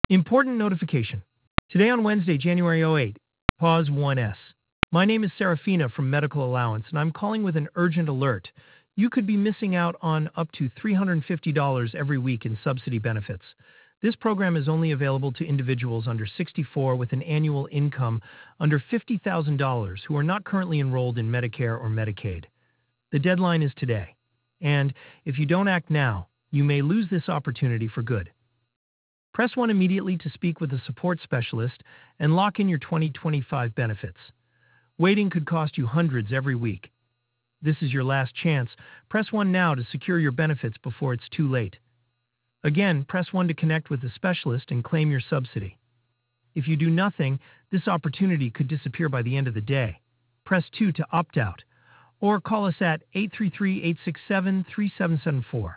Important notification. Today on Wednesday, January 08, pause 1S. My name is Serafina from Medical Allowance, and I'm calling with an urgent alert. You could be missing out on up to $350 every week in subsidy benefits. This program is only available to individuals under 64 with an annual income under $50,000 who are not currently enrolled in Medicare or Medicaid. The deadline is today, and if you don't act now, you may lose this opportunity for good. Press 1 immediately to speak with a support specialist and lock in your 2025 benefits. Waiting could cost you hundreds every week. This is your last chance. Press 1 now to secure your benefits before it's too late. Again, press 1 to connect with a specialist and claim your subsidy. If you do nothing, this opportunity could disappear by the end of the day. Press 2 to opt out, or call us at 833-867-3774.